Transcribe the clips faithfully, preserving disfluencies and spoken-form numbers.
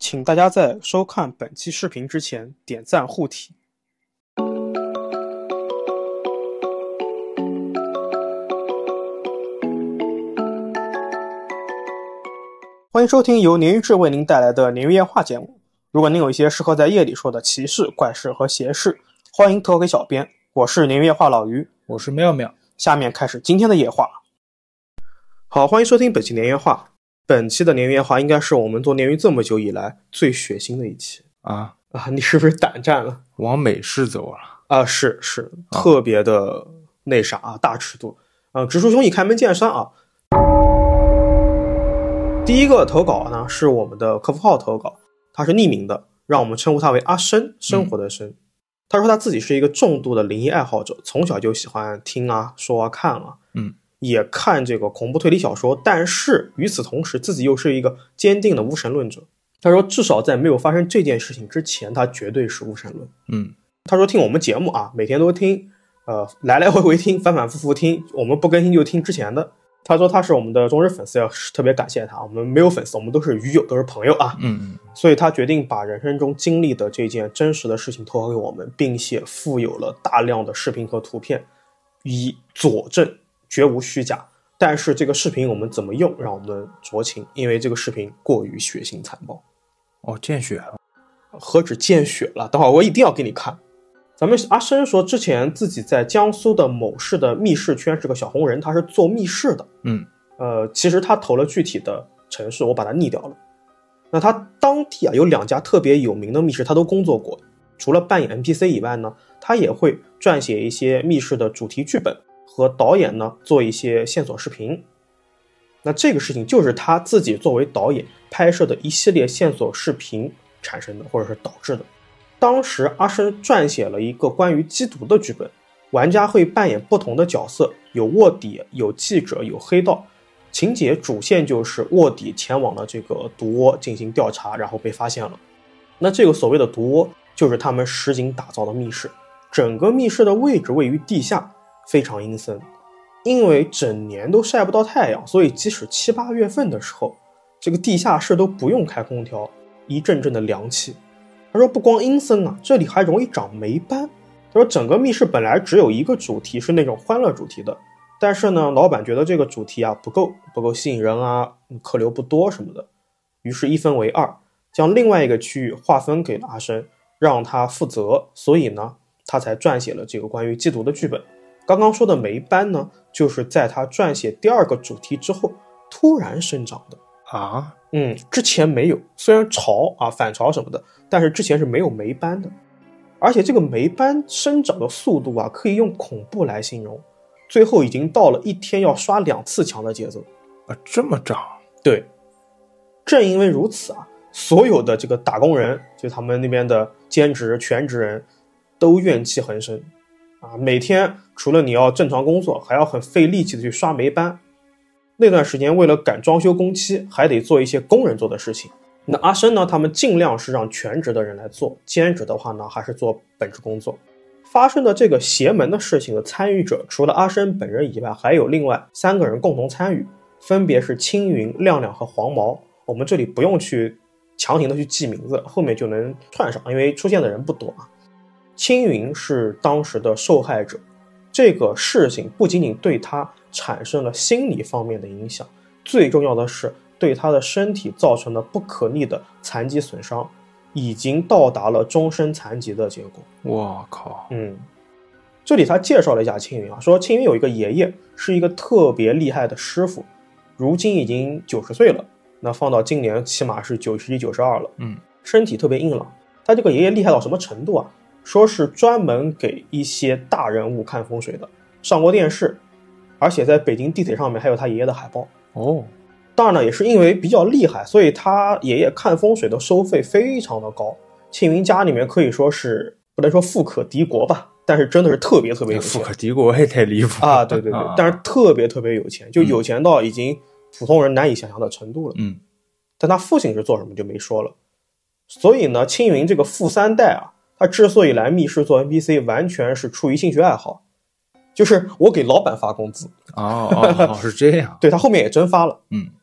请大家在收看本期视频之前点赞护体。欢迎收听由鲶鱼志为您带来的鲶鱼夜话节目。如果您有一些适合在夜里说的奇事、怪事和邪事，欢迎投给小编。我是鲶鱼夜话老于， 我是妙妙。 下面开始今天的夜话。好，欢迎收听本期鲶鱼夜话。本期的鲶鱼夜话应该是我们做鲶鱼这么久以来最血腥的一期啊啊！你是不是胆战了？ 往美式走了啊？是是，特别的那啥啊，大尺度啊！直树兄，你开门见山啊！第一个投稿呢是我们的客服号投稿，他是匿名的，让我们称呼他为阿生，生活的生。嗯、他说他自己是一个重度的灵异爱好者，从小就喜欢听啊、说啊、看啊， 嗯， 也看这个恐怖推理小说，但是与此同时，自己又是一个坚定的无神论者。他说，至少在没有发生这件事情之前，他绝对是无神论。 嗯， 他说听我们节目啊，每天都听，呃，来来回回听，反反复复听，我们不更新就听之前的。他说他是我们的忠实粉丝，要特别感谢他。我们没有粉丝，我们都是鱼友，都是朋友啊。 嗯嗯。 所以他决定把人生中经历的这件真实的事情投稿给我们，并且附有了大量的视频和图片，以佐证，绝无虚假。但是这个视频我们怎么用，让我们酌情，因为这个视频过于血腥残暴。 哦，见血了？ 何止见血了？等会儿我一定要给你看。咱们阿生说，之前自己在江苏的某市的密室圈是个小红人，他是做密室的。 嗯， 呃，其实他投了具体的城市，我把它匿掉了。那他当地啊有两家特别有名的密室，他都工作过。除了扮演 N P C 以外呢，他也会撰写一些密室的主题剧本，和导演呢做一些线索视频。那这个事情就是他自己作为导演拍摄的一系列线索视频产生的，或者是导致的。当时阿生撰写了一个关于缉毒的剧本，玩家会扮演不同的角色，有卧底，有记者，有黑道。情节主线就是卧底前往了这个毒窝进行调查，然后被发现了。那这个所谓的毒窝就是他们实景打造的密室，整个密室的位置位于地下，非常阴森。因为整年都晒不到太阳，所以即使七八月份的时候，这个地下室都不用开空调，一阵阵的凉气。他说不光阴森啊，这里还容易长霉斑。他说整个密室本来只有一个主题是那种欢乐主题的，但是呢，老板觉得这个主题啊不够不够吸引人啊，客流不多什么的，于是一分为二，将另外一个区域划分给了阿生，让他负责。所以呢，他才撰写了这个关于缉毒的剧本。刚刚说的霉斑呢，就是在他撰写第二个主题之后突然生长的啊。 嗯，之前没有，虽然潮啊反潮什么的，但是之前是没有霉斑的。而且这个霉斑生长的速度啊，可以用恐怖来形容，最后已经到了一天要刷两次墙的节奏啊，这么长？ 对，正因为如此啊，所有的这个打工人，就他们那边的兼职全职人都怨气横生啊，每天除了你要正常工作，还要很费力气的去刷霉斑。那段时间为了赶装修工期，还得做一些工人做的事情。那阿生呢，他们尽量是让全职的人来做，兼职的话呢，还是做本职工作。发生的这个邪门的事情的参与者，除了阿生本人以外，还有另外三个人共同参与，分别是青云、亮亮和黄毛。我们这里不用去强行的去记名字，后面就能串上，因为出现的人不多啊。青云是当时的受害者，这个事情不仅仅对他产生了心理方面的影响，最重要的是对他的身体造成了不可逆的残疾损伤，已经到达了终身残疾的结果。 我靠！ 嗯，这里他介绍了一下青云啊，说青云有一个爷爷是一个特别厉害的师傅，如今已经九十岁了，那放到今年起码是九十一、九十二了。 嗯， 身体特别硬朗。他这个爷爷厉害到什么程度啊？说是专门给一些大人物看风水的，上过电视，而且在北京地铁上面还有他爷爷的海报。 哦， 当然了，也是因为比较厉害，所以他爷爷看风水的收费非常的高。庆云家里面可以说是不能说富可敌国吧，但是真的是特别特别有钱。 富可敌国也太离谱啊！对对对，啊、但是特别特别有钱，就有钱到已经普通人难以想象的程度了。 嗯， 但他父亲是做什么就没说了。所以呢，青云这个富三代啊，他之所以来密室做 N P C， 完全是出于兴趣爱好，就是我给老板发工资。 哦哦哦，是这样。 对，他后面也真发了。 嗯，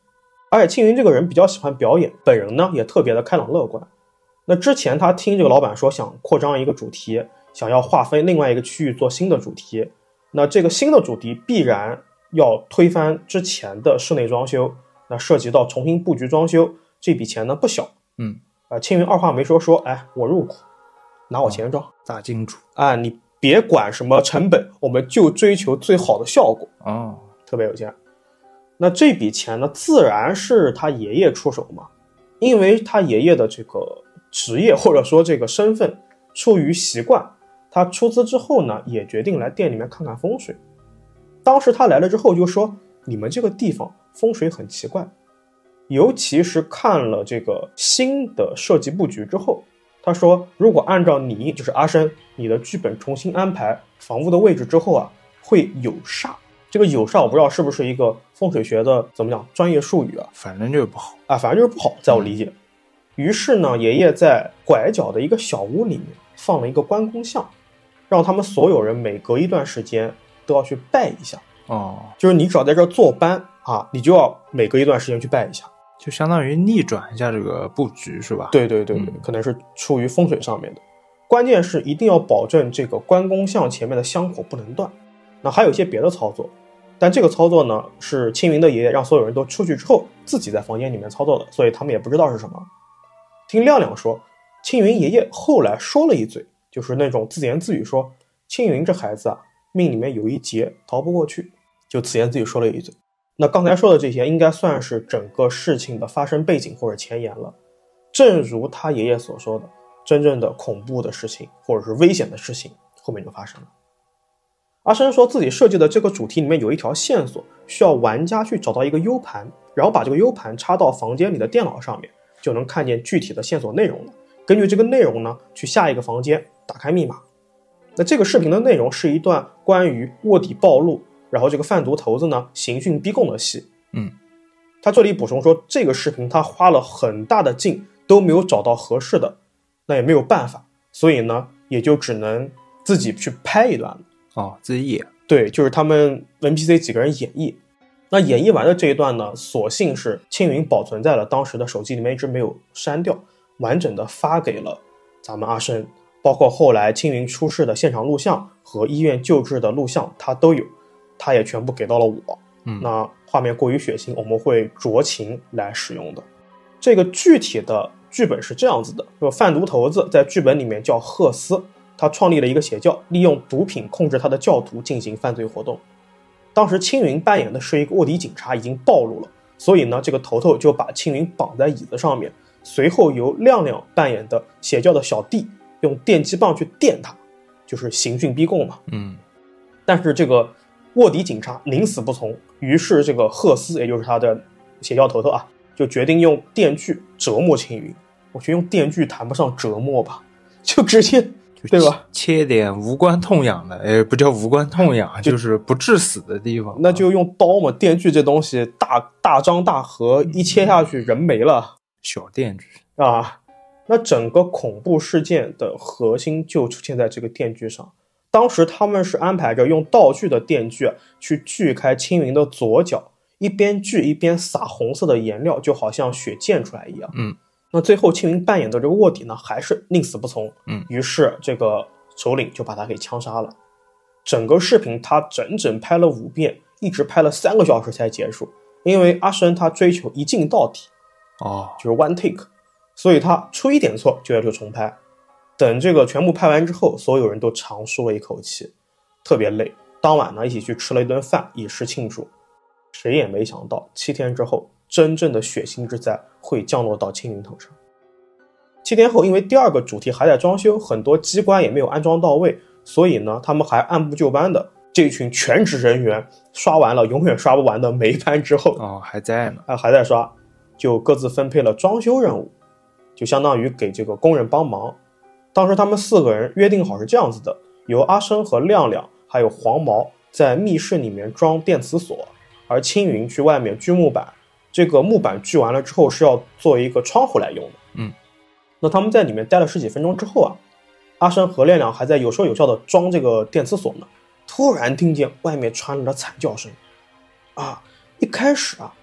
而且青云这个人比较喜欢表演，本人呢也特别的开朗乐观。那之前他听这个老板说想扩张一个主题，想要划分另外一个区域做新的主题，那这个新的主题必然要推翻之前的室内装修，那涉及到重新布局装修，这笔钱呢不小。 嗯， 呃，青云二话没说说，哎，我入股，拿我钱装， 大金主啊，你别管什么成本，我们就追求最好的效果。 哦， 特别有钱。那这笔钱呢，自然是他爷爷出手嘛，因为他爷爷的这个职业或者说这个身份，出于习惯，他出资之后呢，也决定来店里面看看风水。当时他来了之后就说，你们这个地方风水很奇怪，尤其是看了这个新的设计布局之后，他说如果按照你就是阿生你的剧本重新安排房屋的位置之后啊，会有煞。这个有煞我不知道是不是一个风水学的怎么讲专业术语啊， 反正就是不好啊，反正就是不好，在我理解。于是呢，爷爷在拐角的一个小屋里面放了一个关公像，让他们所有人每隔一段时间都要去拜一下。 哦， 就是你只要在这儿坐班啊，你就要每隔一段时间去拜一下， 就相当于逆转一下这个布局是吧？ 对对对对、嗯，可能是出于风水上面的。关键是一定要保证这个关公像前面的香火不能断。那还有一些别的操作，但这个操作呢是青云的爷爷让所有人都出去之后自己在房间里面操作的，所以他们也不知道是什么。听亮亮说，青云爷爷后来说了一嘴，就是那种自言自语说，青云这孩子啊，命里面有一劫逃不过去，就自言自语说了一嘴。那刚才说的这些应该算是整个事情的发生背景或者前言了。正如他爷爷所说的，真正的恐怖的事情或者是危险的事情后面就发生了。阿生说自己设计的这个主题里面有一条线索，需要玩家去找到一个 U 盘，然后把这个 U 盘插到房间里的电脑上面，就能看见具体的线索内容了。根据这个内容呢，去下一个房间打开密码。那这个视频的内容是一段关于卧底暴露，然后这个贩毒头子呢刑讯逼供的戏。 嗯， 他这里补充说，这个视频他花了很大的劲都没有找到合适的，那也没有办法，所以呢也就只能自己去拍一段了。 哦，自己演。 对，就是他们 N P C 几个人演绎。那演绎完的这一段呢，所幸是青云保存在了当时的手机里面，一直没有删掉，完整的发给了咱们阿生，包括后来青云出事的现场录像和医院救治的录像他都有，他也全部给到了我。 嗯， 那画面过于血腥，我们会酌情来使用的。这个具体的剧本是这样子的，就贩毒头子在剧本里面叫赫斯，他创立了一个邪教，利用毒品控制他的教徒进行犯罪活动。当时青云扮演的是一个卧底警察，已经暴露了，所以呢，这个头头就把青云绑在椅子上面，随后由亮亮扮演的邪教的小弟用电击棒去电他，就是刑讯逼供嘛。 嗯， 但是这个卧底警察宁死不从，于是这个赫斯，也就是他的邪教头头啊，就决定用电锯折磨青云。我觉得用电锯谈不上折磨吧，就直接。对吧？ 切点无关痛痒的，哎，不叫无关痛痒，就, 就是不致死的地方。 那就用刀嘛，电锯这东西大大张大合，一切下去人没了。 小电锯啊，那整个恐怖事件的核心就出现在这个电锯上。当时他们是安排着用道具的电锯去锯开青云的左脚，一边锯一边撒红色的颜料，就好像血溅出来一样。 嗯。 那最后青云扮演的这个卧底呢，还是宁死不从。 嗯， 于是这个首领就把他给枪杀了。整个视频他整整拍了五遍，一直拍了三个小时才结束。因为阿生他追求一镜到底， 哦， 就是 one take， 所以他出一点错就要求重拍。等这个全部拍完之后，所有人都长舒了一口气，特别累。当晚呢，一起去吃了一顿饭，以示庆祝。谁也没想到，七天之后，真正的血腥之灾会降落到青云头上。七天后，因为第二个主题还在装修，很多机关也没有安装到位，所以呢，他们还按部就班的，这群全职人员刷完了永远刷不完的每一班之后， 哦，还在呢， 啊，还在刷，就各自分配了装修任务，就相当于给这个工人帮忙。当时他们四个人约定好是这样子的，由阿生和亮亮还有黄毛在密室里面装电磁锁，而青云去外面锯木板，这个木板锯完了之后是要做一个窗户来用的。 嗯， 那他们在里面待了十几分钟之后啊，阿生和亮亮还在有说有笑的装这个电磁锁呢，突然听见外面传来了惨叫声。啊，一开始啊，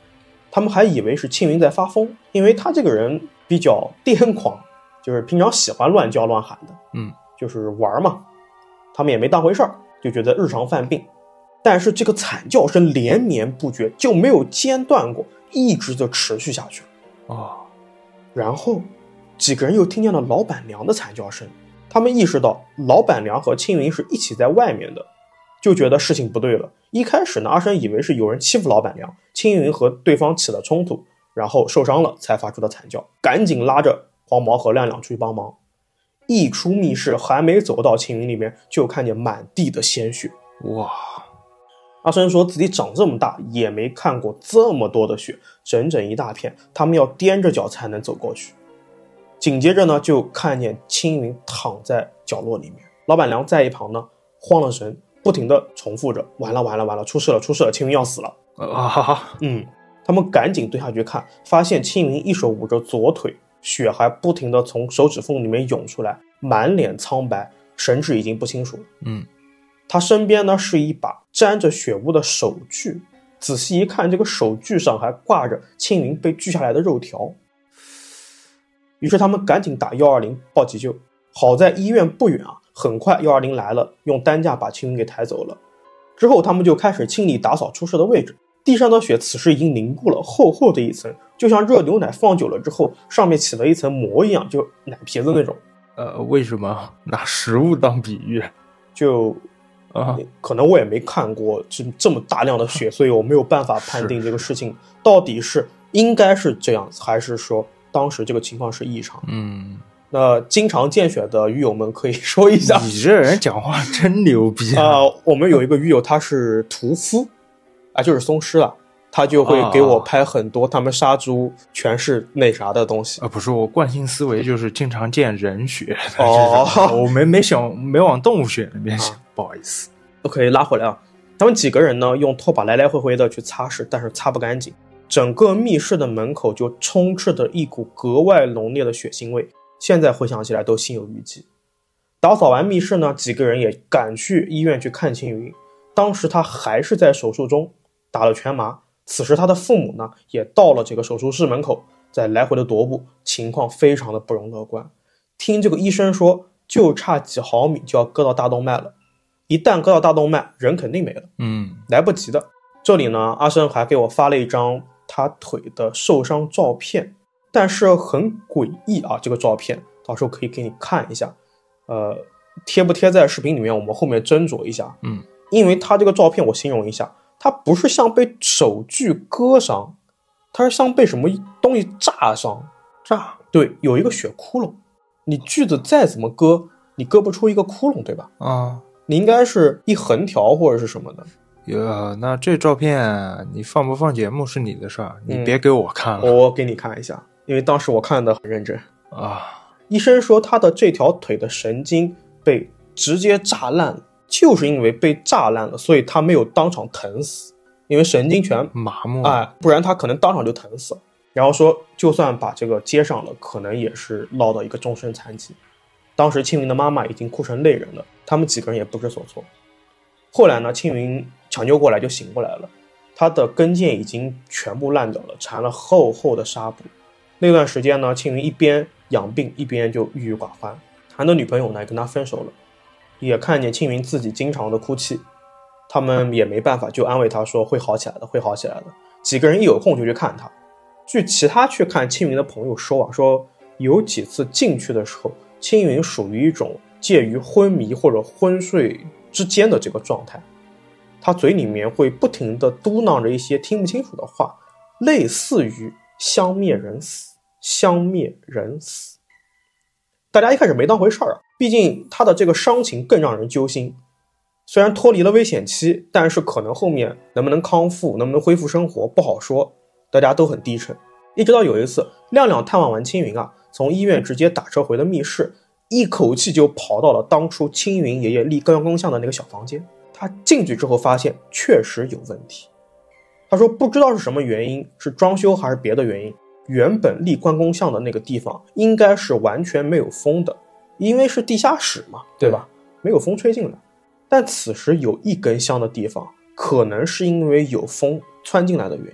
他们还以为是庆云在发疯，因为他这个人比较癫狂，就是平常喜欢乱叫乱喊的， 嗯， 就是玩嘛，他们也没当回事儿，就觉得日常犯病。但是这个惨叫声连绵不绝，就没有间断过，一直就持续下去了。 哦， 然后几个人又听见了老板娘的惨叫声，他们意识到老板娘和庆云是一起在外面的，就觉得事情不对了。一开始呢，阿生以为是有人欺负老板娘，庆云和对方起了冲突，然后受伤了才发出的惨叫，赶紧拉着黄毛和亮亮出去帮忙。一出密室，还没走到庆云里面，就看见满地的鲜血。 哇！ 阿生说自己长这么大也没看过这么多的血，整整一大片，他们要踮着脚才能走过去。紧接着呢，就看见青云躺在角落里面，老板娘在一旁呢慌了神，不停地重复着完了完了完了，出事了出事了，青云要死了啊！ 嗯，他们赶紧蹲下去看，发现青云一手捂着左腿，血还不停地从手指缝里面涌出来，满脸苍白，神志已经不清楚了。 嗯， 他身边呢是一把沾着血污的手锯，仔细一看，这个手锯上还挂着青云被锯下来的肉条。于是他们赶紧打一二零报急救，好在医院不远啊，很快一二零来了，用担架把青云给抬走了。之后他们就开始清理打扫出事的位置，地上的血此时已经凝固了厚厚的一层，就像热牛奶放久了之后上面起了一层膜一样，就奶皮子那种。 呃，为什么拿食物当比喻？ 就啊， 可能我也没看过这这么大量的血，所以我没有办法判定这个事情到底是应该是这样子，还是说当时这个情况是异常。 嗯， 那经常见血的鱼友们可以说一下。 你这人讲话真牛逼啊、呃！我们有一个鱼友，他是屠夫啊，就是松狮了，他就会给我拍很多他们杀猪全是那啥的东西啊。不是，我惯性思维就是经常见人血哦， 我没没想没往动物血那边想、啊，不好意思。 OK， 拉回来啊。他们几个人呢，用拖把来来回回的去擦拭，但是擦不干净。整个密室的门口就充斥着一股格外浓烈的血腥味，现在回想起来都心有余悸。打扫完密室呢，几个人也赶去医院去看青云。当时他还是在手术中，打了全麻。此时他的父母呢，也到了这个手术室门口，在来回的踱步，情况非常的不容乐观。听这个医生说，就差几毫米就要割到大动脉了，一旦割到大动脉，人肯定没了， 嗯， 来不及的。这里呢，阿生还给我发了一张他腿的受伤照片，但是很诡异啊，这个照片到时候可以给你看一下，呃，贴不贴在视频里面我们后面斟酌一下。 嗯， 因为他这个照片我形容一下，他不是像被手锯割伤，他是像被什么东西炸伤。 炸？ 对，有一个血窟窿，你锯子再怎么割，你割不出一个窟窿，对吧？ 啊， 你应该是一横条或者是什么的。 哟，那这照片你放不放节目是你的事儿，你别给我看了、 嗯、我给你看一下，因为当时我看的很认真啊。 医生说他的这条腿的神经被直接炸烂了，就是因为被炸烂了，所以他没有当场疼死，因为神经全麻木， 哎，不然他可能当场就疼死了。然后说就算把这个接上了，可能也是落到一个终身残疾。当时青云的妈妈已经哭成泪人了，他们几个人也不知所措。后来呢，青云抢救过来就醒过来了，他的跟腱已经全部烂掉了，缠了厚厚的纱布。那段时间呢，青云一边养病一边就郁郁寡欢，谈的女朋友呢也跟他分手了，也看见青云自己经常的哭泣，他们也没办法，就安慰他说会好起来的，会好起来的。几个人一有空就去看他。据其他去看青云的朋友说啊，说有几次进去的时候，青云属于一种介于昏迷或者昏睡之间的这个状态，他嘴里面会不停地嘟囔着一些听不清楚的话，类似于香灭人死，香灭人死。大家一开始没当回事儿啊，毕竟他的这个伤情更让人揪心。虽然脱离了危险期，但是可能后面能不能康复，能不能恢复生活不好说，大家都很低沉。一直到有一次，亮亮探望完青云啊，从医院直接打车回了密室，一口气就跑到了当初青云爷爷立关公像的那个小房间。他进去之后发现确实有问题，他说不知道是什么原因，是装修还是别的原因，原本立关公像的那个地方应该是完全没有风的，因为是地下室嘛，对吧？没有风吹进来。但此时有一根香的地方，可能是因为有风窜进来的原因，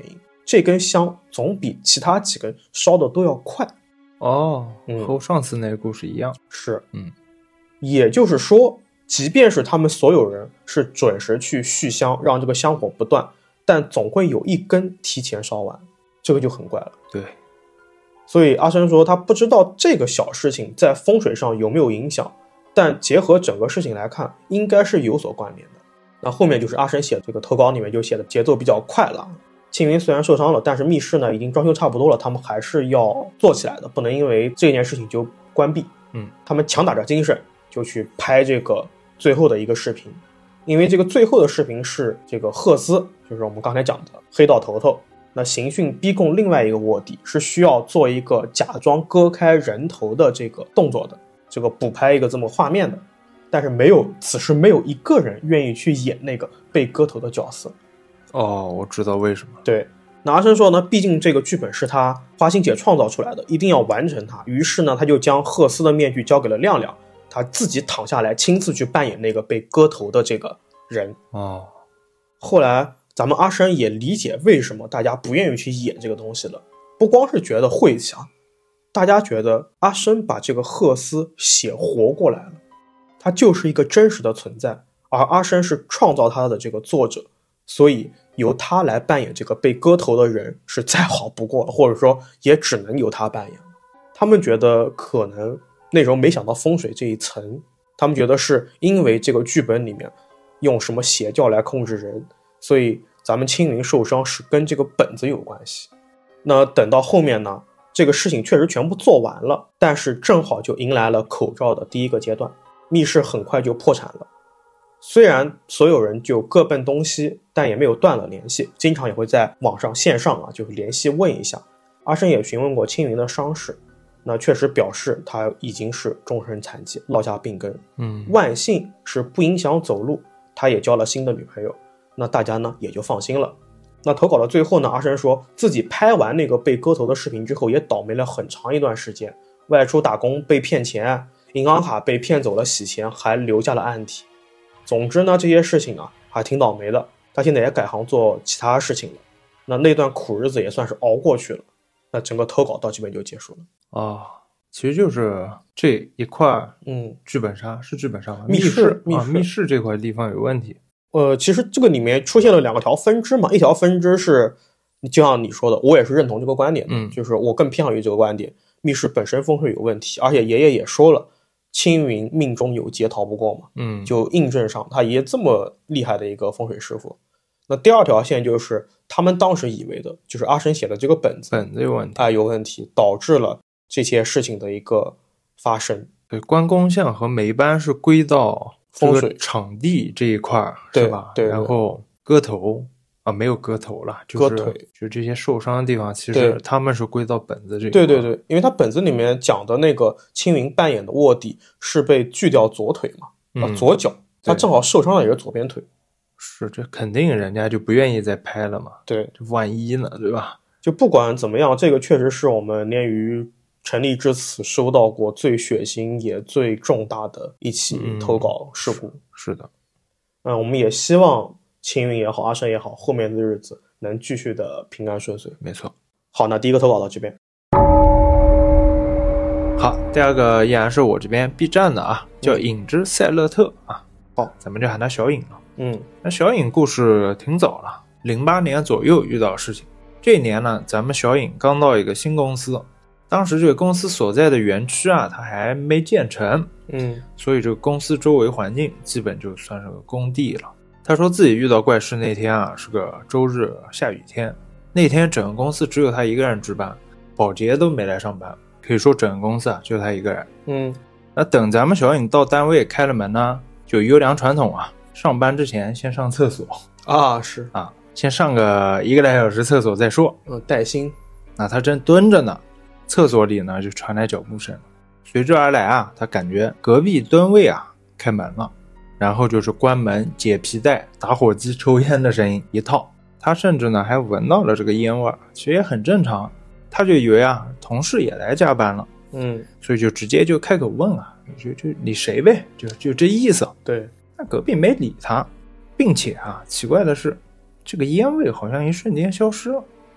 这根香总比其他几根烧的都要快。 哦， 嗯和上次那个故事一样。 是， 嗯， 也就是说，即便是他们所有人是准时去续香，让这个香火不断，但总会有一根提前烧完，这个就很怪了。 对， 所以阿生说他不知道这个小事情在风水上有没有影响，但结合整个事情来看，应该是有所关联的。那后面就是阿生写的这个投稿里面就写的节奏比较快了。青云虽然受伤了，但是密室呢已经装修差不多了，他们还是要做起来的，不能因为这件事情就关闭。 嗯， 他们强打着精神就去拍这个最后的一个视频，因为这个最后的视频是这个赫斯，就是我们刚才讲的黑道头头，那刑讯逼供另外一个卧底，是需要做一个假装割开人头的这个动作的，这个补拍一个这么画面的，但是没有，此时没有一个人愿意去演那个被割头的角色。 哦，我知道为什么。 对，那阿生说呢，毕竟这个剧本是他花心姐创造出来的，一定要完成它。于是呢，他就将赫斯的面具交给了亮亮，他自己躺下来亲自去扮演那个被割头的这个人。 哦， 后来咱们阿生也理解为什么大家不愿意去演这个东西了，不光是觉得晦气啊，大家觉得阿生把这个赫斯写活过来了，他就是一个真实的存在，而阿生是创造他的这个作者，所以由他来扮演这个被割头的人是再好不过了，或者说也只能由他扮演。他们觉得可能那时候没想到风水这一层，他们觉得是因为这个剧本里面用什么邪教来控制人，所以咱们青云受伤是跟这个本子有关系。那等到后面呢，这个事情确实全部做完了，但是正好就迎来了口罩的第一个阶段，密室很快就破产了。虽然所有人就各奔东西，但也没有断了联系，经常也会在网上线上啊就联系问一下。阿生也询问过青云的伤势，那确实表示他已经是终身残疾，落下病根。 嗯， 万幸是不影响走路，他也交了新的女朋友，那大家呢也就放心了。那投稿的最后呢，阿生说自己拍完那个被割头的视频之后，也倒霉了很长一段时间，外出打工被骗钱，银行卡被骗走了洗钱，还留下了案底。总之呢，这些事情啊还挺倒霉的。他现在也改行做其他事情了，那那段苦日子也算是熬过去了。那整个投稿到这边就结束了。 哦，其实就是这一块， 嗯， 剧本杀是剧本杀吗？ 密室，密室， 啊，密室这块地方有问题。 呃，其实这个里面出现了两个条分支嘛，一条分支是，就像你说的，我也是认同这个观点的， 嗯， 就是我更偏向于这个观点，密室本身风水有问题，而且爷爷也说了，青云命中有劫逃不过嘛， 嗯， 就印证上他爷这么厉害的一个风水师傅。那第二条线就是他们当时以为的，就是阿生写的这个本子本子有问题， 啊、呃、有问题，导致了这些事情的一个发生。 对，关公像和梅班是归到风水场地这一块，是吧？ 对，对， 然后割头啊，没有割头了，就是割腿， 就这些受伤的地方，其实他们是归到本子这一块。 对对对，因为他本子里面讲的那个青云扮演的卧底是被锯掉左腿嘛，啊、 嗯， 左脚，他正好受伤的也是左边腿。 是，这肯定人家就不愿意再拍了嘛。 对， 这万一呢，对吧？ 就不管怎么样，这个确实是我们鲶鱼成立至此收到过最血腥也最重大的一起投稿事故。 嗯、是, 是的， 嗯，我们也希望青云也好，阿生也好，后面的日子能继续的平安顺遂。 没错。 好，那第一个投稿到这边。 好，第二个依然是我这边 B 站的啊，叫影之塞勒特啊。 好， 咱们就喊他小影了。 嗯， 那小影故事挺早了，零八年左右遇到事情。这一年呢，咱们小影刚到一个新公司，当时这个公司所在的园区啊，它还没建成， 嗯， 所以这个公司周围环境基本就算是个工地了。他说自己遇到怪事那天啊，是个周日下雨天，那天整个公司只有他一个人值班，保洁都没来上班，可以说整个公司啊就他一个人。 嗯， 那等咱们小影到单位开了门呢，就优良传统啊，上班之前先上厕所啊，是啊，先上个一个来小时厕所再说。 嗯，带薪。 那他正蹲着呢，厕所里呢就传来脚步声，随之而来啊，他感觉隔壁蹲位啊开门了，然后就是关门、解皮带、打火机、抽烟的声音一套。他甚至呢还闻到了这个烟味，其实也很正常。他就以为啊同事也来加班了， 嗯， 所以就直接就开口问啊，就就理谁呗，就就这意思。 对， 那隔壁没理他，并且啊奇怪的是，这个烟味好像一瞬间消失了。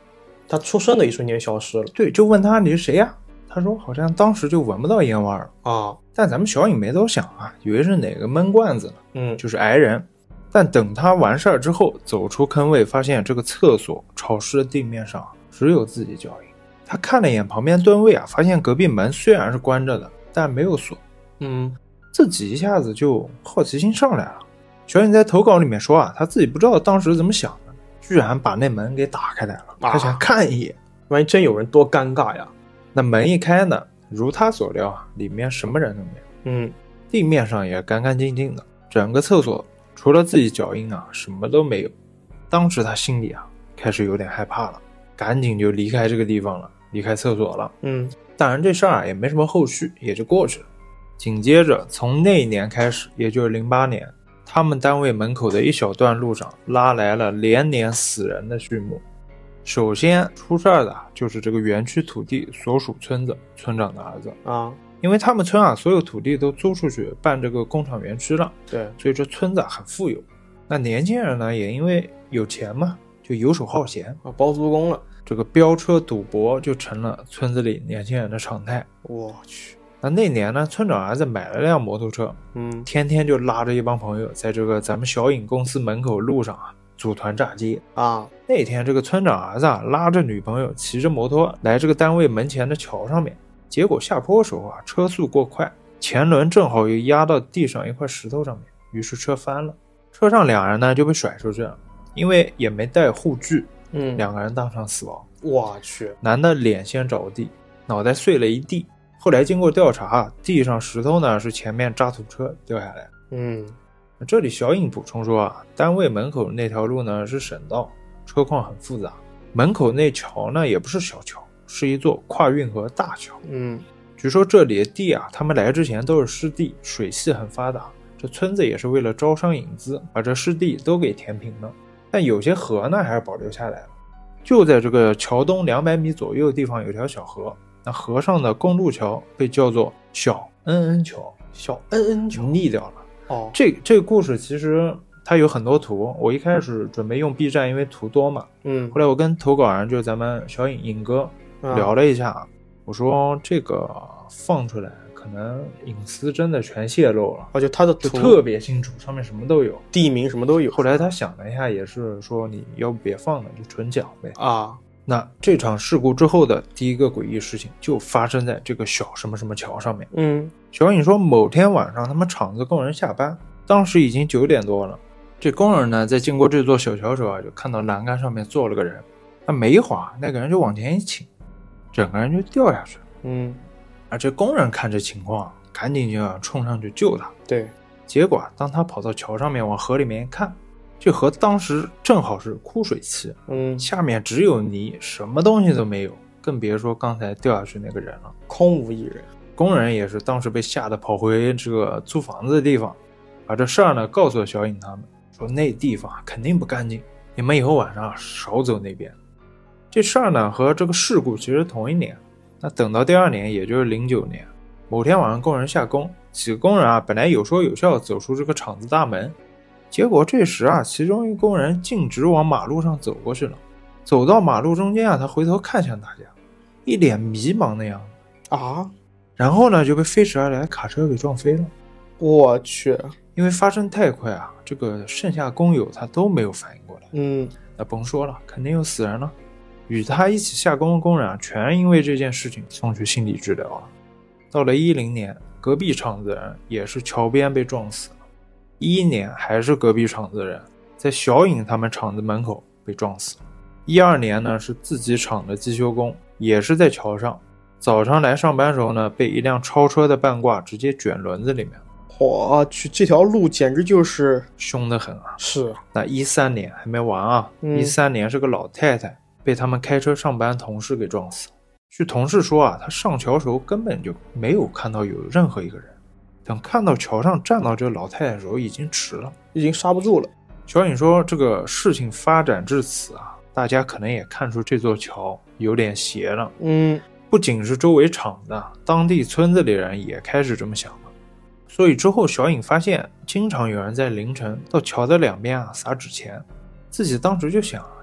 他出生的一瞬间消失了。 对，就问他你是谁呀、啊？他说好像当时就闻不到烟味了啊。 但咱们小影没多想啊，以为是哪个闷罐子呢， 嗯， 就是挨人。但等他完事儿之后，走出坑位，发现这个厕所潮湿的地面上只有自己脚印。他看了一眼旁边蹲位啊，发现隔壁门虽然是关着的，但没有锁。 嗯， 自己一下子就好奇心上来了。小影在投稿里面说啊，他自己不知道当时怎么想的，居然把那门给打开来了，他想看一眼， 万一真有人多尴尬呀。 那门一开呢，如他所料啊，里面什么人都没有。 嗯， 地面上也干干净净的，整个厕所除了自己脚印啊，什么都没有。当时他心里啊开始有点害怕了，赶紧就离开这个地方了，离开厕所了。 嗯， 当然这事儿啊也没什么后续，也就过去了。紧接着从那一年开始，也就是零八年，他们单位门口的一小段路上拉来了连年死人的序幕。首先出事儿的就是这个园区土地所属村子村长的儿子啊， 因为他们村啊所有土地都租出去办这个工厂园区了， 对， 所以这村子很富有。那年轻人呢也因为有钱嘛，就游手好闲啊，包租公了。 这个飙车赌博就成了村子里年轻人的常态。 我去。 那那年呢，村长儿子买了辆摩托车， 嗯， 天天就拉着一帮朋友在这个咱们小影公司门口路上啊组团炸街啊。 那天这个村长儿子啊拉着女朋友骑着摩托来这个单位门前的桥上面，结果下坡时候啊车速过快，前轮正好又压到地上一块石头上面，于是车翻了，车上两人呢就被甩出去了，因为也没带护具， 嗯， 两个人当场死亡。 我去， 男的脸先着地，脑袋碎了一地。后来经过调查，地上石头呢是前面渣土车掉下来。 嗯， 这里小影补充说啊，单位门口那条路呢是省道，车况很复杂。门口那桥呢也不是小桥，是一座跨运河大桥。 嗯， 据说这里的地啊，他们来之前都是湿地，水系很发达。这村子也是为了招商引资，把这湿地都给填平了。但有些河呢还是保留下来了。就在这个桥东两百米左右的地方有条小河，那河上的公路桥被叫做小恩恩桥， 小恩恩桥腻掉了。 哦， 这这个故事其实它有很多图，我一开始准备用 B 站，因为图多嘛。 嗯， 后来我跟投稿人就是咱们小影影哥聊了一下，啊、我说这个放出来可能隐私真的全泄露了， 而且它的图特别清楚，上面什么都有， 地名什么都有。 后来他想了一下，也是说你要不别放了，就纯讲呗。 啊， 那这场事故之后的第一个诡异事情就发生在这个小什么什么桥上面。 嗯， 小影说某天晚上他们厂子工人下班，当时已经九点多了。这工人呢在经过这座小桥时候啊，就看到栏杆上面坐了个人，那没一会儿那个人就往前一倾，整个人就掉下去了。 嗯， 而这工人看这情况，赶紧就要冲上去救他。 对， 结果当他跑到桥上面往河里面一看，这河当时正好是枯水期， 嗯， 下面只有泥，什么东西都没有，更别说刚才掉下去那个人了， 空无一人。 工人也是当时被吓得跑回这个租房子的地方，把这事儿呢告诉了小影他们，说那地方肯定不干净，你们以后晚上少走那边。这事儿呢和这个事故其实同一年，那等到第二年，也就是零九年，某天晚上工人下工，几个工人啊本来有说有笑走出这个厂子大门，结果这时啊其中一个工人径直往马路上走过去了，走到马路中间啊，他回头看向大家，一脸迷茫的样子啊， 然后呢就被飞驰而来的卡车给撞飞了。 我去， 因为发生太快啊，这个剩下工友他都没有反应过来。 嗯， 那甭说了，肯定有死人了。与他一起下工的工人啊，全因为这件事情送去心理治疗了。到了一零年，隔壁厂子的人也是桥边被撞死了。一一年还是隔壁厂子的人，在小影他们厂子门口被撞死了。一二年呢是自己厂的机修工，也是在桥上，早上来上班时候呢，被一辆超车的半挂直接卷轮子里面。 我去，这条路简直就是凶得很啊！ 是。 那一三年还没完啊，一三、嗯、年是个老太太被他们开车上班同事给撞死。据同事说啊，他上桥时候根本就没有看到有任何一个人，等看到桥上站到这个老太太的时候已经迟了， 已经刹不住了。 小影说这个事情发展至此啊，大家可能也看出这座桥有点邪了。 嗯， 不仅是周围厂子，当地村子里人也开始这么想了。所以之后小影发现经常有人在凌晨到桥的两边啊撒纸钱，自己当时就想，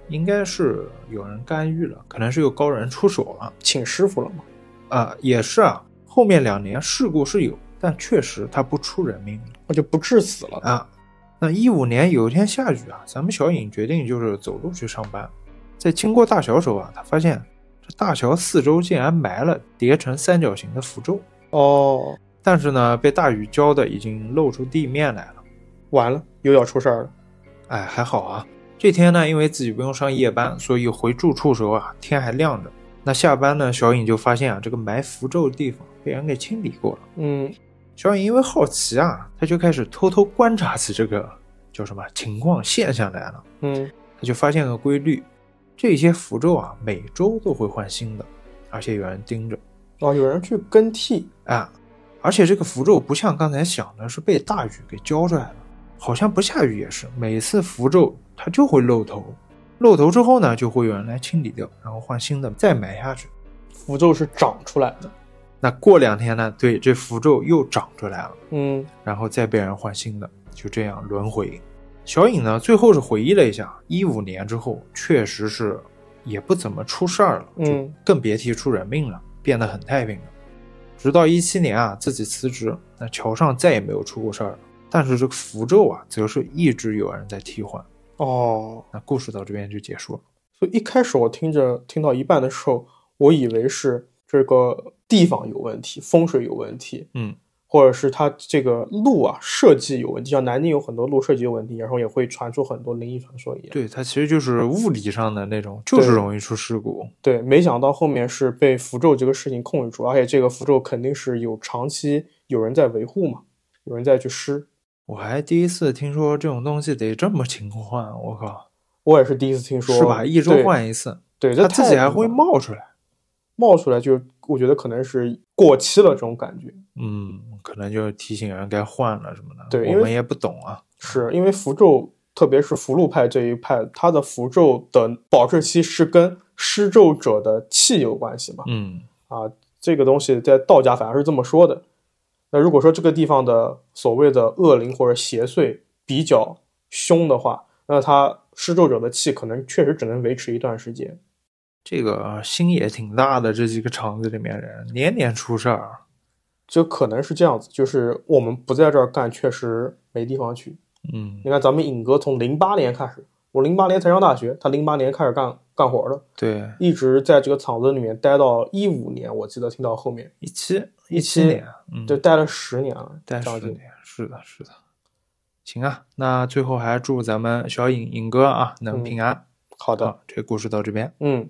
应该是有人干预了，可能是有高人出手了， 请师傅了吗？ 啊，也是啊。后面两年事故是有，但确实他不出人命了， 那就不致死了啊。那一五年有一天下雨啊，咱们小颖决定就是走路去上班，在经过大桥时候啊，他发现这大桥四周竟然埋了叠成三角形的符咒哦， 但是呢，被大雨浇的已经露出地面来了， 完了，又要出事儿了。 哎，还好啊，这天呢，因为自己不用上夜班，所以回住处时候啊，天还亮着。那下班呢，小颖就发现啊，这个埋符咒的地方被人给清理过了。 嗯， 小颖因为好奇啊，他就开始偷偷观察起这个叫什么情况现象来了。 嗯， 他就发现个规律，这些符咒啊，每周都会换新的，而且有人盯着。 哦，有人去更替啊，而且这个符咒不像刚才想的是被大雨给浇出来了，好像不下雨也是，每次符咒它就会露头。露头之后呢，就会有人来清理掉，然后换新的再埋下去。 符咒是长出来的。 那过两天呢，对，这符咒又长出来了， 嗯， 然后再被人换新的，就这样轮回。小颖呢，最后是回忆了一下，一五年之后确实是也不怎么出事儿了， 嗯， 更别提出人命了，变得很太平了。直到一七年啊，自己辞职，那桥上再也没有出过事儿了。但是这个符咒啊，则是一直有人在替换。 哦， 那故事到这边就结束了。 所以一开始我听着听到一半的时候，我以为是这个地方有问题，风水有问题， 嗯， 或者是它这个路啊设计有问题，像南京有很多路设计有问题，然后也会传出很多灵异传说一样。 对，它其实就是物理上的那种，就是容易出事故。 对，没想到后面是被符咒这个事情控制住，而且这个符咒肯定是有长期有人在维护嘛，有人在去施。 我还第一次听说这种东西得这么勤换，我靠！ 我也是第一次听说， 是吧？一周换一次， 对， 它自己还会冒出来， 冒出来就我觉得可能是过期了这种感觉。 嗯，可能就提醒人该换了什么的。 对， 我们也不懂啊。 是因为符咒，特别是符箓派这一派，它的符咒的保质期是跟施咒者的气有关系嘛？ 嗯， 啊，这个东西在道家反而是这么说的。那如果说这个地方的所谓的恶灵或者邪祟比较凶的话，那他施咒者的气可能确实只能维持一段时间。 这个心也挺大的，这几个厂子里面人年年出事儿， 就可能是这样子，就是我们不在这儿干，确实没地方去。 嗯， 你看咱们尹哥从零八年开始，我零八年才上大学，他零八年开始干干活的， 对， 一直在这个厂子里面待到一五年，我记得听到后面一七一七年， 嗯，就待了十年了， 待十年，是的，是的。行啊，那最后还祝咱们小尹尹哥啊能平安。 嗯、好的好， 这个故事到这边。 嗯，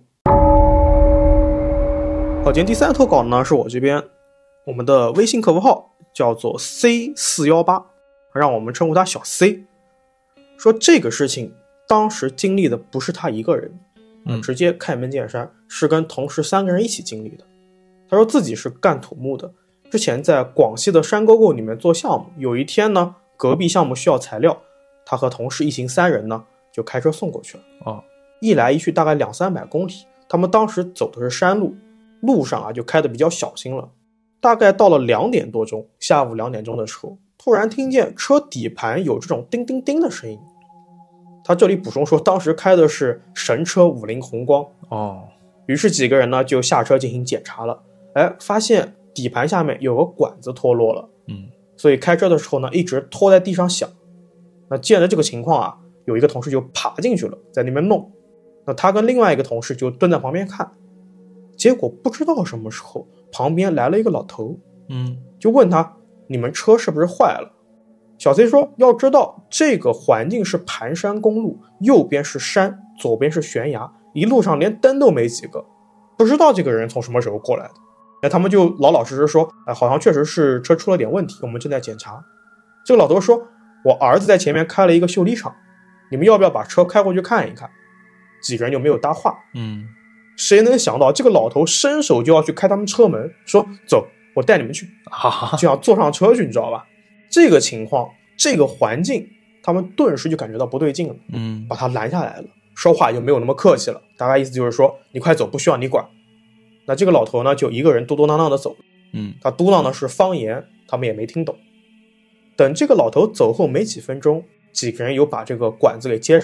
好，今天第三个投稿呢是我这边，我们的微信客服号叫做 C 四一八，让我们称呼他小 C。说这个事情当时经历的不是他一个人， 嗯， 直接开门见山，是跟同事三个人一起经历的。他说自己是干土木的，之前在广西的山沟沟里面做项目，有一天呢，隔壁项目需要材料，他和同事一行三人呢就开车送过去了。 哦， 一来一去大概两三百公里，他们当时走的是山路，路上啊就开得比较小心了。大概到了两点多钟，下午两点钟的时候，突然听见车底盘有这种叮叮叮的声音。他这里补充说，当时开的是神车五菱宏光。 哦， 于是几个人呢就下车进行检查了。哎，发现底盘下面有个管子脱落了。 嗯， 所以开车的时候呢，一直拖在地上响。那见着这个情况啊，有一个同事就爬进去了，在那边弄。那他跟另外一个同事就蹲在旁边看。结果不知道什么时候，旁边来了一个老头， 嗯， 就问他：“你们车是不是坏了？”小 C 说：“要知道这个环境是盘山公路，右边是山，左边是悬崖，一路上连灯都没几个，不知道这个人从什么时候过来的。”那他们就老老实实说：“哎，好像确实是车出了点问题，我们正在检查。”这个老头说：“我儿子在前面开了一个修理厂，你们要不要把车开过去看一看？”几个人就没有搭话。 嗯， 谁能想到这个老头伸手就要去开他们车门，说：“走，我带你们去。” 啊， 就要坐上车去，你知道吧？这个情况，这个环境，他们顿时就感觉到不对劲了。 嗯， 把他拦下来了，说话就没有那么客气了，大概意思就是说：“你快走，不需要你管。”那这个老头呢，就一个人嘟嘟囔囔的走。 嗯， 他嘟囔的是方言，他们也没听懂。等这个老头走后没几分钟，几个人又把这个管子给接上了，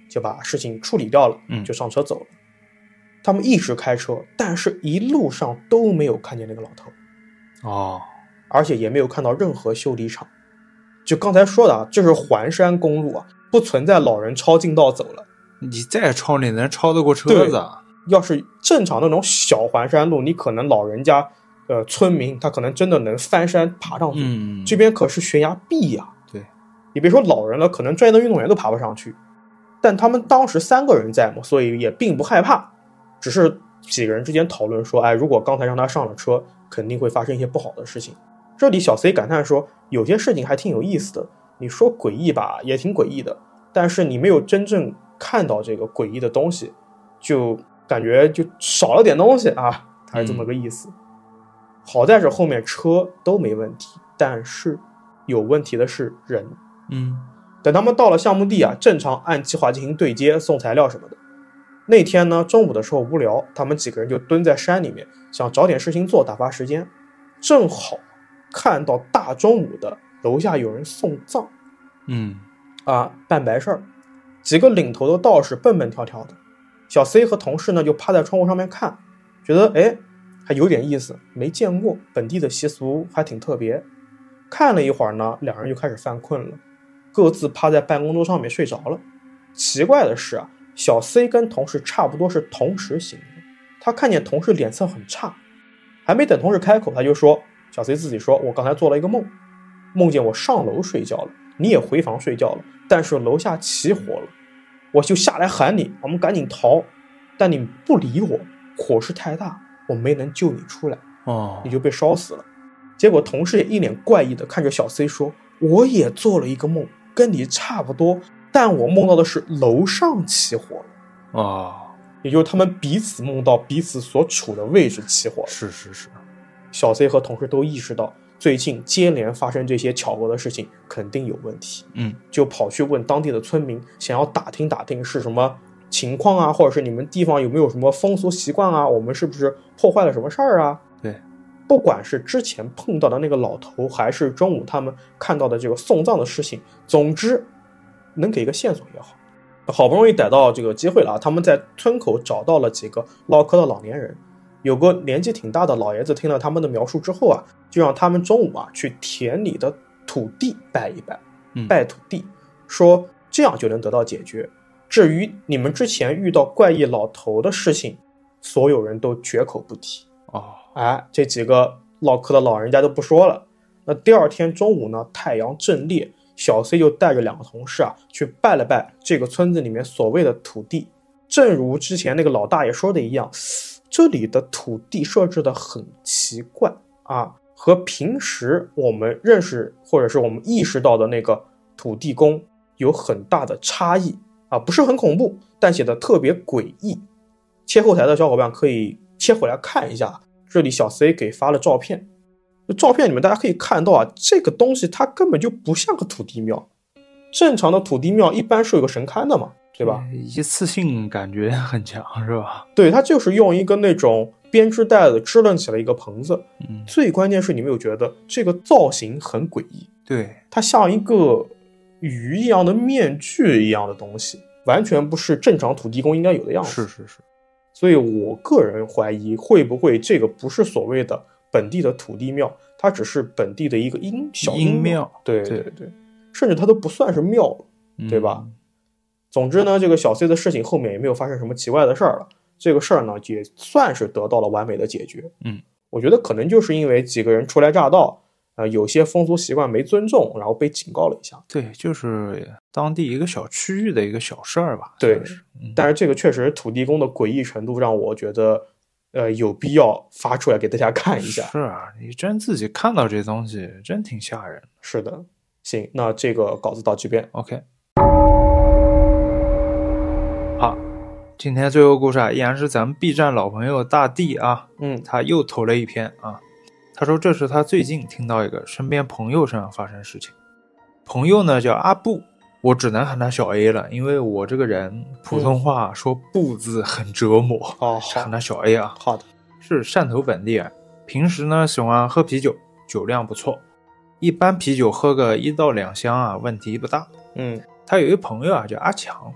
就把事情处理掉了，就上车走了。嗯、他们一直开车，但是一路上都没有看见那个老头。 哦， 而且也没有看到任何修理厂。就刚才说的啊，这是环山公路啊，不存在老人超近道走了。 你再超，你能超得过车子啊？ 要是正常那种小环山路，你可能老人家呃村民他可能真的能翻山爬上去。 嗯， 这边可是悬崖壁呀、啊。 对， 你别说老人了，可能专业的运动员都爬不上去。但他们当时三个人在嘛，所以也并不害怕，只是几个人之间讨论说，哎，如果刚才让他上了车，肯定会发生一些不好的事情。这里小 C 感叹说，有些事情还挺有意思的，你说诡异吧，也挺诡异的，但是你没有真正看到这个诡异的东西，就感觉就少了点东西啊，他是这么个意思。嗯、好在是后面车都没问题，但是有问题的是人。 嗯， 等他们到了项目地啊，正常按计划进行对接、送材料什么的。那天呢，中午的时候无聊，他们几个人就蹲在山里面，想找点事情做打发时间。正好看到大中午的楼下有人送葬， 嗯啊，办白事儿，几个领头的道士蹦蹦跳跳的。小 C 和同事呢就趴在窗户上面看，觉得哎还有点意思，没见过，本地的习俗还挺特别。看了一会儿呢，两人就开始犯困了，各自趴在办公桌上面睡着了。奇怪的是啊，小 C 跟同事差不多是同时醒的，他看见同事脸色很差，还没等同事开口，他就说，小 C 自己说，我刚才做了一个梦，梦见我上楼睡觉了，你也回房睡觉了，但是楼下起火了，我就下来喊你，我们赶紧逃，但你不理我，火势太大，我没能救你出来， 哦， 你就被烧死了。结果同事也一脸怪异的看着小 C 说，我也做了一个梦，跟你差不多，但我梦到的是楼上起火了。 哦， 也就是他们彼此梦到彼此所处的位置起火了。 是是是， 小 C 和同事都意识到最近接连发生这些巧合的事情肯定有问题， 嗯， 就跑去问当地的村民，想要打听打听是什么情况啊，或者是你们地方有没有什么风俗习惯啊，我们是不是破坏了什么事儿啊？ 对， 不管是之前碰到的那个老头，还是中午他们看到的这个送葬的事情，总之能给一个线索也好。好不容易逮到这个机会了啊！他们在村口找到了几个唠嗑的老年人，有个年纪挺大的老爷子听了他们的描述之后啊，就让他们中午啊去田里的土地拜一拜，拜土地，说这样就能得到解决。至于你们之前遇到怪异老头的事情，所有人都绝口不提。 哦， 哎，这几个唠嗑的老人家都不说了。那第二天中午呢，太阳正烈。小 C 就带着两个同事啊去拜了拜这个村子里面所谓的土地。正如之前那个老大爷说的一样，这里的土地设置的很奇怪啊，和平时我们认识或者是我们意识到的那个土地公有很大的差异啊，不是很恐怖，但写的特别诡异。切后台的小伙伴可以切回来看一下，这里小 C 给发了照片。照片里面大家可以看到啊，这个东西它根本就不像个土地庙。正常的土地庙一般是有个神龛的嘛，对吧？ 一次性感觉很强是吧？ 对，它就是用一个那种编织袋子支棱起了一个棚子。 嗯， 最关键是你没有觉得这个造型很诡异？ 对， 它像一个鱼一样的面具一样的东西，完全不是正常土地公应该有的样子。 是是是。 所以我个人怀疑，会不会这个不是所谓的本地的土地庙，它只是本地的一个阴小阴庙，对对对，甚至它都不算是庙了，对吧？嗯、总之呢，这个小 C 的事情后面也没有发生什么奇怪的事儿了，这个事儿呢也算是得到了完美的解决。 嗯， 我觉得可能就是因为几个人初来乍到，呃，有些风俗习惯没尊重，然后被警告了一下。 对，就是当地一个小区域的一个小事儿吧。 对， 嗯、 但是这个确实土地公的诡异程度让我觉得。呃，有必要发出来给大家看一下。 是啊，你真自己看到这东西，真挺吓人。 是的，行，那这个稿子到这边 ，OK。好，今天最后故事啊，依然是咱们 B 站老朋友大地啊， 嗯， 他又投了一篇啊，他说这是他最近听到一个身边朋友身上发生事情，朋友呢叫阿布。我只能喊他小 A 了，因为我这个人普通话说不字很折磨。 哦， 喊他小 A 啊。 好的。 是汕头本地人，平时呢喜欢喝啤酒，酒量不错，一般啤酒喝个一到两箱啊，问题不大。 嗯， 他有一朋友啊叫阿强，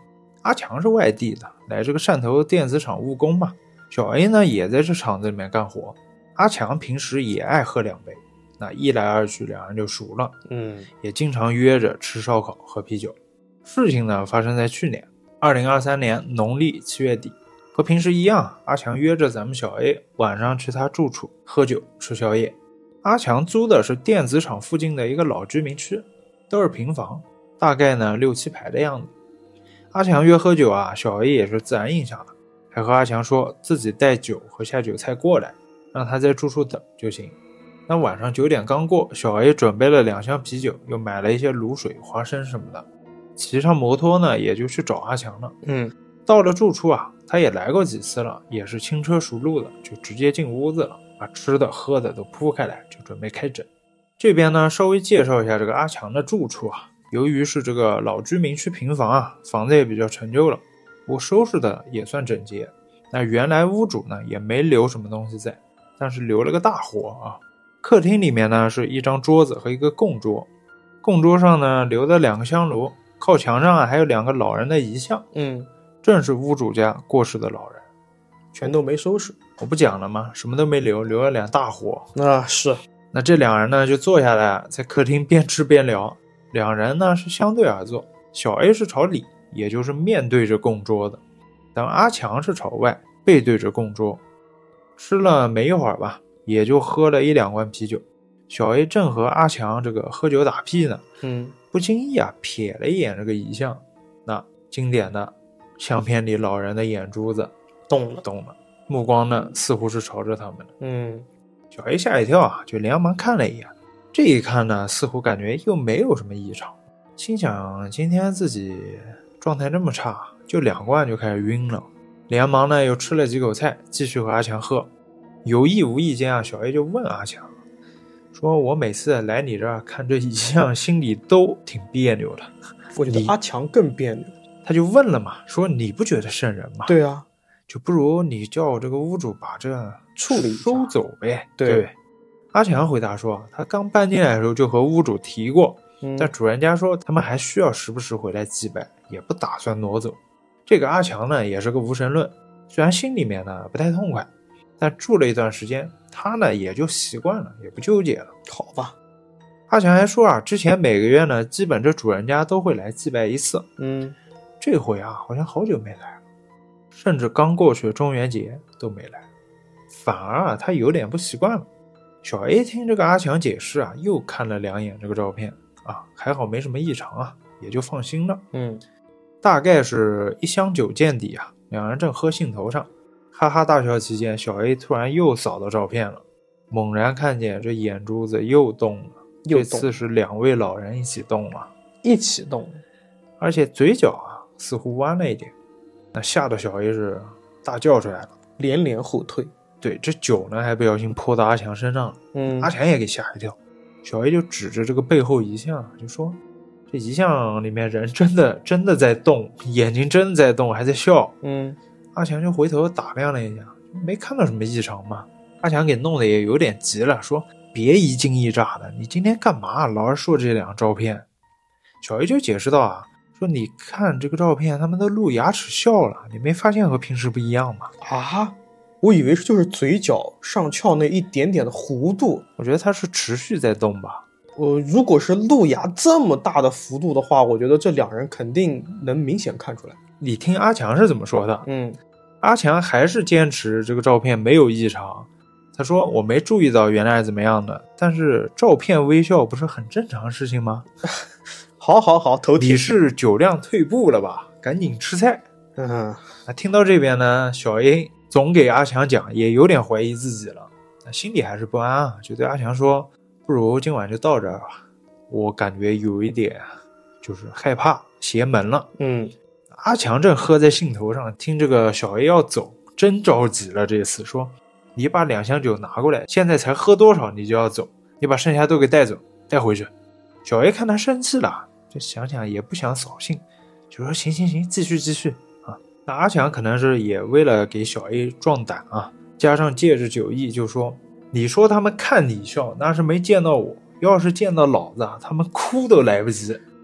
阿强是外地的，来这个汕头电子厂务工嘛。小 A 呢也在这厂子里面干活。阿强平时也爱喝两杯，那一来二去两人就熟了， 嗯， 也经常约着吃烧烤喝啤酒。事情呢发生在去年二零二三年农历七月底，和平时一样，阿强约着咱们小 A 晚上去他住处喝酒吃宵夜。阿强租的是电子厂附近的一个老居民区，都是平房，大概呢六七排的样子。阿强约喝酒啊，小 A 也是自然应下了，还和阿强说自己带酒和下酒菜过来，让他在住处等就行。那晚上九点刚过，小 A 准备了两箱啤酒，又买了一些卤水、花生什么的，骑上摩托呢，也就去找阿强了。 嗯， 到了住处啊，他也来过几次了，也是轻车熟路的，就直接进屋子了，把吃的喝的都铺开来，就准备开整。这边呢，稍微介绍一下这个阿强的住处啊。由于是这个老居民区平房啊，房子也比较陈旧了，我收拾的也算整洁。那原来屋主呢也没留什么东西在，但是留了个大活啊。客厅里面呢是一张桌子和一个供桌，供桌上呢留了两个香炉，靠墙上啊还有两个老人的遗像， 嗯， 正是屋主家过世的老人， 全都没收拾。 我不讲了吗？什么都没留，留了两大活。 啊，是。 那这两人呢就坐下来，在客厅边吃边聊。两人呢是相对而坐，小 A 是朝里，也就是面对着供桌的，但阿强是朝外，背对着供桌。吃了没一会儿吧，也就喝了一两罐啤酒。小 A 正和阿强这个喝酒打屁呢， 嗯， 不经意啊瞥了一眼这个遗像，那经典的相片里老人的眼珠子动了， 动了，目光呢似乎是朝着他们的。 嗯， 小 A 吓一跳啊，就连忙看了一眼。这一看呢，似乎感觉又没有什么异常，心想今天自己状态这么差，就两罐就开始晕了，连忙呢又吃了几口菜，继续和阿强喝。有意无意间啊，小 A 就问阿强说：“我每次来你这儿看这遗像，心里都挺别扭的。” 我觉得阿强更别扭。 他就问了嘛，说：“你不觉得瘆人吗？” 对啊， 就不如你叫我这个屋主把这处理收走呗。 对。 对，阿强回答说，他刚搬进来的时候就和屋主提过， 嗯， 但主人家说他们还需要时不时回来祭拜，也不打算挪走。这个阿强呢也是个无神论，虽然心里面呢不太痛快，但住了一段时间，他呢也就习惯了，也不纠结了。 好吧。 阿强还说啊，之前每个月呢基本这主人家都会来祭拜一次， 嗯， 这回啊好像好久没来了，甚至刚过去的中元节都没来，反而啊他有点不习惯了。小 A 听这个阿强解释啊，又看了两眼这个照片啊，还好没什么异常啊，也就放心了。 嗯， 大概是一箱酒见底啊，两人正喝兴头上，哈哈大笑期间，小 A 突然又扫到照片了，猛然看见这眼珠子又动了， 又动， 这次是两位老人一起动了， 一起动， 而且嘴角啊似乎弯了一点，那吓得小 A 是大叫出来了， 连连后退。 对，这酒呢还不小心泼到阿强身上了， 嗯， 阿强也给吓一跳。小 A 就指着这个背后遗像就说，这遗像里面人真的真的在动，眼睛真的在动，还在笑。 嗯， 阿强就回头打量了一下，没看到什么异常嘛。阿强给弄得也有点急了，说别一惊一乍的，你今天干嘛老是说这两张照片。小 A 就解释道啊，说你看这个照片他们都露牙齿笑了，你没发现和平时不一样吗？ 啊，我以为是就是嘴角上翘那一点点的弧度， 我觉得它是持续在动吧。 呃，如果是露牙这么大的幅度的话，我觉得这两人肯定能明显看出来。 你听阿强是怎么说的？ 嗯， 阿强还是坚持这个照片没有异常。他说我没注意到原来是怎么样的，但是照片微笑不是很正常的事情吗？ 好好好，头你是酒量退步了吧？赶紧吃菜。 嗯， 啊，听到这边呢，小 A 总给阿强讲，也有点怀疑自己了，心里还是不安啊，就对阿强说，不如今晚就到这儿吧，我感觉有一点就是害怕邪门了。 嗯， 阿强正喝在兴头上，听这个小 A 要走，真着急了。这次说，你把两箱酒拿过来，现在才喝多少你就要走，你把剩下都给带走，带回去。小 A 看他生气了，就想想也不想扫兴，就说行行行，继续继续啊。那阿强可能是也为了给小 A 壮胆啊，加上借着酒意就说，你说他们看你笑那是没见到我，要是见到老子他们哭都来不及。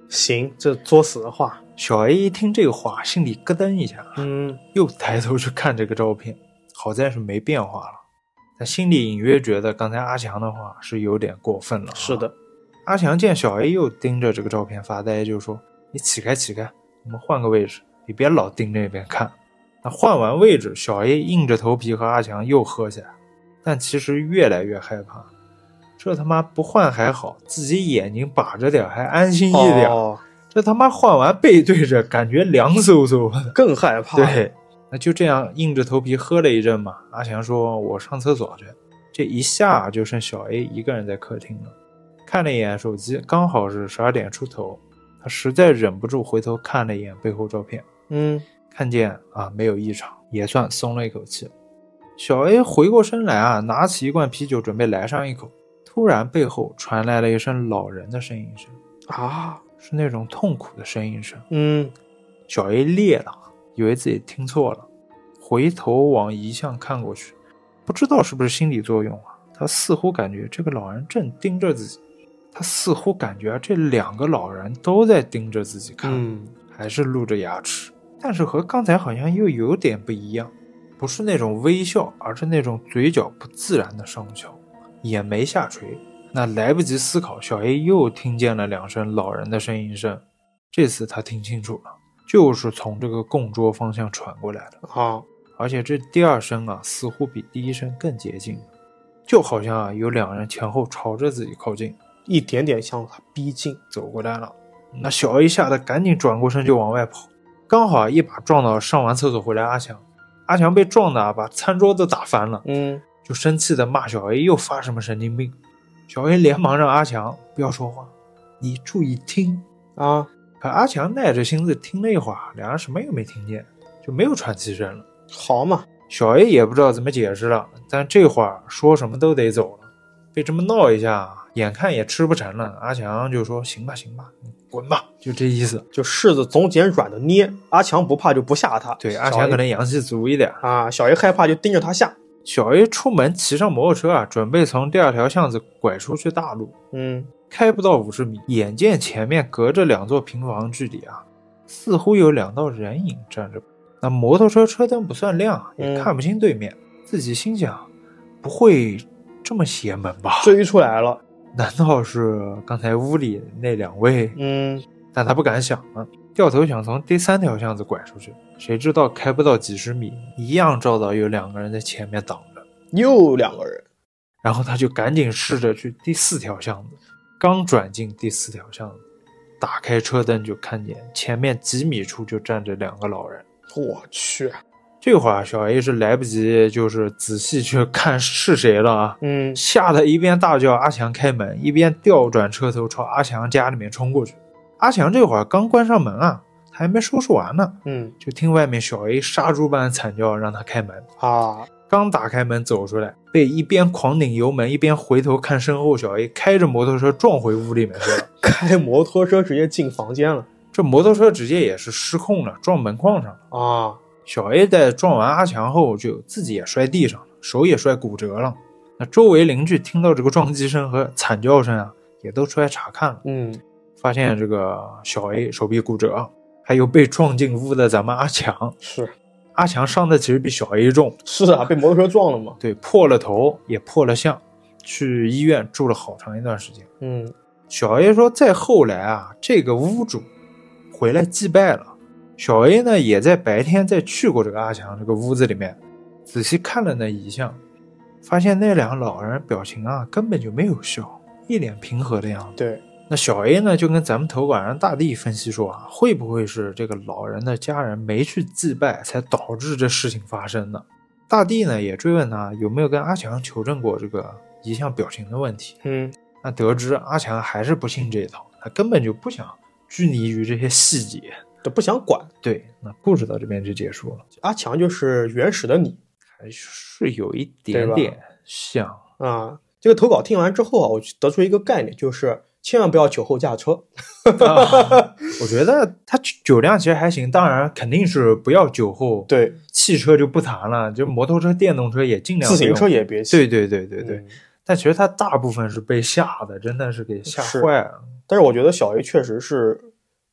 行，这作死的话。 小 A 一听这个话，心里咯噔一下， 嗯， 又抬头去看这个照片，好在是没变化了。他心里隐约觉得刚才阿强的话是有点过分了。 是的。 阿强见小 A 又盯着这个照片发呆，就说：“你起开起开，我们换个位置，你别老盯着那边看。”那换完位置，小 A 硬着头皮和阿强又喝起来，但其实越来越害怕。这他妈不换还好，自己眼睛把着点还安心一点。哦，这他妈换完背对着，感觉凉飕飕的， 更害怕。 对，那就这样硬着头皮喝了一阵嘛。阿强说：“我上厕所去。”这一下就剩小 A 一个人在客厅了，看了一眼手机，刚好是十二点出头。他实在忍不住回头看了一眼背后照片， 嗯， 看见啊没有异常，也算松了一口气。小 A 回过身来啊，拿起一罐啤酒准备来上一口，突然背后传来了一声老人的呻吟声啊， 是那种痛苦的呻吟声。 嗯， 小 A 裂了，以为自己听错了，回头往遗像看过去，不知道是不是心理作用啊，他似乎感觉这个老人正盯着自己，他似乎感觉这两个老人都在盯着自己看， 嗯， 还是露着牙齿，但是和刚才好像又有点不一样，不是那种微笑，而是那种嘴角不自然的上翘，眼眉下垂。那来不及思考，小 A 又听见了两声老人的呻吟声，这次他听清楚了，就是从这个供桌方向传过来的啊， 而且这第二声啊，似乎比第一声更接近了，就好像啊有两人前后朝着自己靠近， 一点点向他逼近走过来了。那小 A 吓得赶紧转过身就往外跑，刚好一把撞到上完厕所回来阿强，阿强被撞的把餐桌都打翻了， 嗯， 就生气的骂小 A 又发什么神经病。小 A 连忙让阿强不要说话，你注意听啊。 可阿强耐着性子听了一会儿，两人什么也没听见，就没有喘气声了。 好嘛， 小 A 也不知道怎么解释了，但这会儿说什么都得走了，被这么闹一下，眼看也吃不成了。阿强就说：“行吧，行吧，你滚吧。”就这意思， 就柿子总捡软的捏。阿强不怕就不吓他。 对，阿强可能阳气足一点啊。小 A 害怕就盯着他吓。 小 A 出门骑上摩托车啊，准备从第二条巷子拐出去大路。 嗯， 开不到五十米，眼见前面隔着两座平房距离啊，似乎有两道人影站着。那摩托车车灯不算亮，也看不清对面。嗯、自己心想，不会这么邪门吧？ 追出来了， 难道是刚才屋里那两位？ 嗯， 但他不敢想了，掉头想从第三条巷子拐出去，谁知道开不到几十米，一样照到有两个人在前面挡着， 又两个人。 然后他就赶紧试着去第四条巷子，刚转进第四条巷子，打开车灯就看见前面几米处就站着两个老人。 我去， 这会儿小 A 是来不及就是仔细去看是谁了啊， 嗯， 吓得一边大叫阿强开门，一边调转车头朝阿强家里面冲过去。阿强这会儿刚关上门啊，还没收拾完呢， 嗯， 就听外面小 A 杀猪般惨叫让他开门啊。 刚打开门走出来，被一边狂拧油门一边回头看身后小 A 开着摩托车撞回屋里面去了。 开摩托车直接进房间了， 这摩托车直接也是失控了，撞门框上了啊。 小 A 在撞完阿强后就自己也摔地上了，手也摔骨折了。那周围邻居听到这个撞击声和惨叫声啊，也都出来查看了， 嗯， 发现这个小 A 手臂骨折，还有被撞进屋的咱们阿强。 是阿强伤的其实比小 A 重。 是啊，被摩托车撞了嘛。 对，破了头也破了相，去医院住了好长一段时间。 嗯， 小 A 说再后来啊，这个屋主回来祭拜了，小 A 呢也在白天再去过这个阿强这个屋子里面，仔细看了那遗像，发现那两个老人表情啊根本就没有笑，一脸平和的样子。 对， 那小 A 呢就跟咱们投稿人大地分析说啊，会不会是这个老人的家人没去祭拜才导致这事情发生呢？大地呢也追问他有没有跟阿强求证过这个遗像表情的问题。 嗯， 那得知阿强还是不信这一套，他根本就不想拘泥于这些细节， 都不想管。 对，那故事到这边就结束了。 阿强就是原始的你， 还是有一点点像啊。这个投稿听完之后啊，我得出一个概念，就是千万不要酒后驾车。 啊、我觉得他酒量其实还行，当然肯定是不要酒后。 对， 汽车就不谈了，就摩托车、电动车也尽量不用， 自行车也别骑。 对对对对对、嗯。但其实他大部分是被吓的，真的是给吓坏了。 但是我觉得小 A 确实是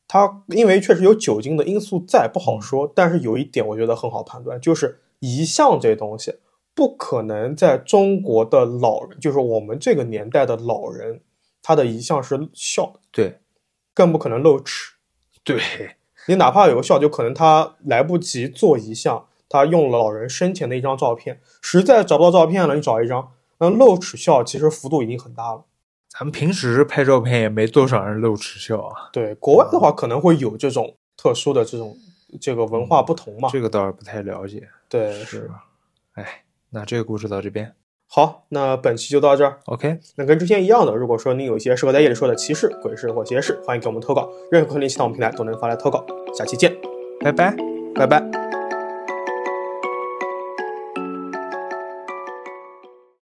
它因为确实有酒精的因素在，不好说。但是有一点我觉得很好判断，就是遗像这东西不可能在中国的老人，就是我们这个年代的老人，他的遗像是笑的， 对， 更不可能露齿。 对， 你哪怕有个笑，就可能他来不及做遗像，他用了老人生前的一张照片，实在找不到照片了，你找一张。那露齿笑其实幅度已经很大了。 咱们平时拍照片也没多少人露齿笑啊。 对，国外的话可能会有这种特殊的这种这个文化不同嘛。 嗯、这个倒是不太了解。 对， 是吧？哎，那这个故事到这边。 好，那本期就到这儿。 OK， 那跟之前一样的，如果说您有一些适合在夜里说的奇事、鬼事或邪事，欢迎给我们投稿，任何可联系到我们平台都能发来投稿。下期见， 拜拜， 拜拜。